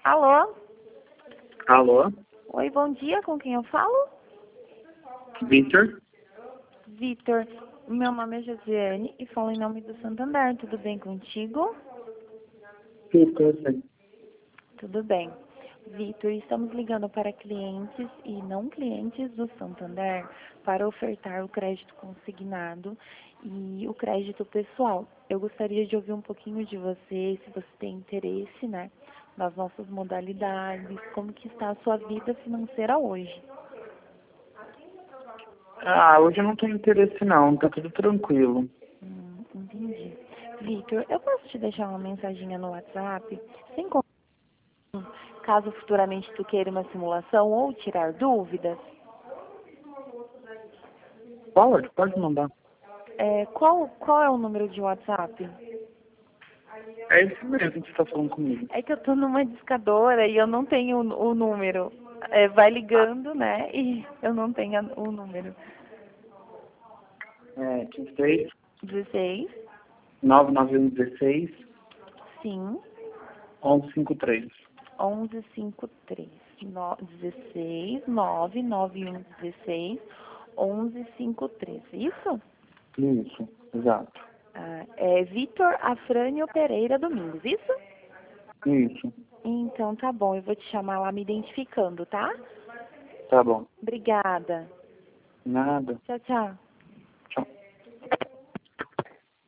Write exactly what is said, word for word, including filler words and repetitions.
Alô? Alô? Oi, bom dia, com quem eu falo? Victor? Vitor, meu nome é Josiane e falo em nome do Santander, tudo bem contigo? Victor, sim. Tudo bem. Vitor, estamos ligando para clientes e não clientes do Santander para ofertar o crédito consignado e o crédito pessoal. Eu gostaria de ouvir um pouquinho de você, se você tem interesse, né, nas nossas modalidades, como que está a sua vida financeira hoje. Ah, hoje eu não tenho interesse não, tá tudo tranquilo. Hum, entendi. Vitor, eu posso te deixar uma mensaginha no WhatsApp, sem compromisso, caso futuramente tu queira uma simulação ou tirar dúvidas? Pode, pode mandar. É, qual, qual é o número de WhatsApp? É isso mesmo que você tá falando comigo. É que eu tô numa discadora e eu não tenho o, o número. É, vai ligando, né? E eu não tenho a- o número. É, dezesseis, dezesseis, nove nove um dezesseis, sim, onze cinquenta e três. onze cinquenta e três. No, dezesseis, nove nove um dezesseis, onze cinquenta e três. Isso? Isso, exato. Ah, é Vitor Afrânio Pereira Domingos, isso? Isso, Então tá bom, eu vou te chamar lá me identificando, tá? tá bom. Obrigada. Nada. Tchau, tchau.